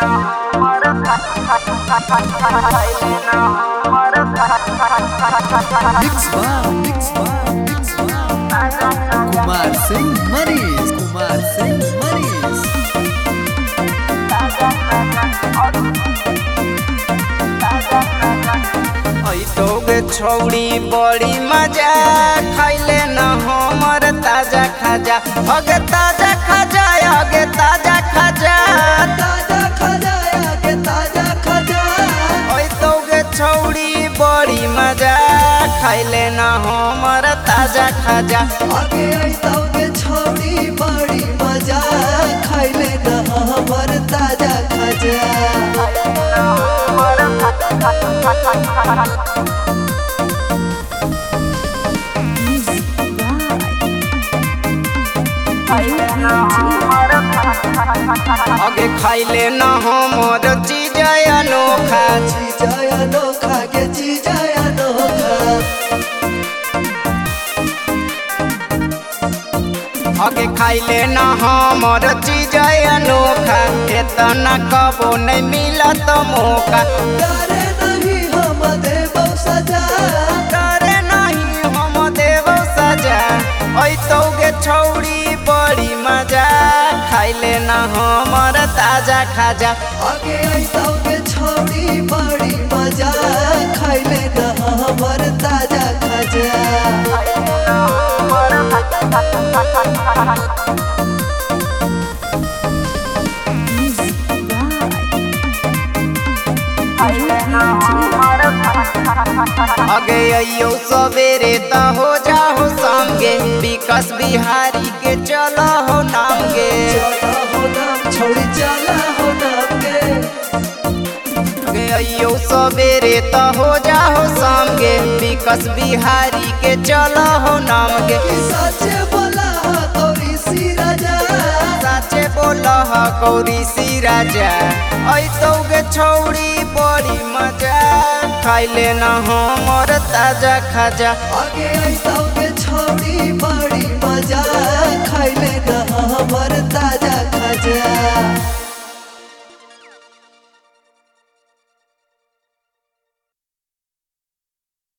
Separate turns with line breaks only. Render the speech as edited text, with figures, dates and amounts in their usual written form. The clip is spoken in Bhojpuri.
कुमार सिंह मनीष
ऐतोगे छौड़ी बड़ी मजा खाइले न हमर ताजा खाजा अगे ताजा खाजा अगे ताजा खाजा ऐतोगे छौड़ी बड़ी मजा खाइले न हमर ताजा खाजा
आगे ऐतोगे छौड़ी बड़ी मजा खाइले न हमर ताजा खाजा
आगे खाइले न हमर चीज अनोखा
के चीज अनोखा
आगे खाइले न हमर चीज अनोखा एतना कबो नहीं मिलत मौका
करे नहीं हम देबो सजा
करे नहीं हम देबो सजा ऐतोगे छौड़ी बड़ी मजा खाइले न हमर ताजा खाजा
आगे ऐतोगे छौड़ी बड़ी मजा खाइले न हमर ताजा खाजा
आगे अयो सवेरे त हो जाओ संगे विकास बिहारी के चलो हो नाम गे
चला हो नाम छौड़ी चला हो नाम के
आगे अयो सवेरे त हो जाओ संगे विकास बिहारी के चलो हो नाम गे
सच्चे बोला कौरी सी राजा
साचे बोला कौरी सी राजा ऐतोगे छौड़ी बड़ी मजा खाइले न हमर ताजा खाजा
आगे ऐतोगे छौड़ी बड़ी मजा